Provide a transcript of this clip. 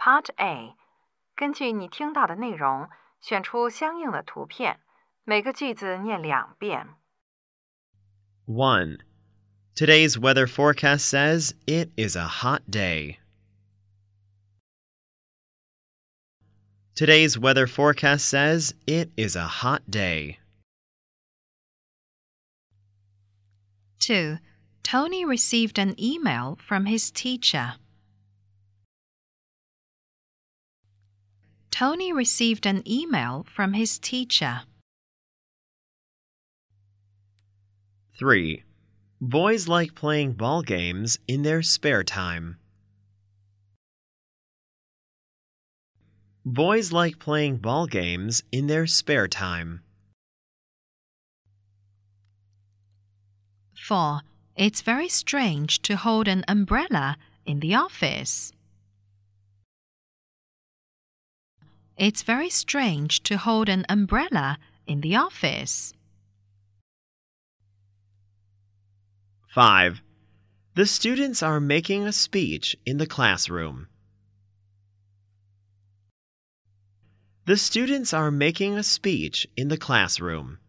Part A， 根据你听到的内容，选出相应的图片，每个句子念2遍。 1. Today's weather forecast says it is a hot day. Today's weather forecast says it is a hot day. 2. Tony received an email from his teacher. Tony received an email from his teacher. 3. Boys like playing ball games in their spare time. Boys like playing ball games in their spare time. 4. It's very strange to hold an umbrella in the office. It's very strange to hold an umbrella in the office. 5. The students are making a speech in the classroom. The students are making a speech in the classroom.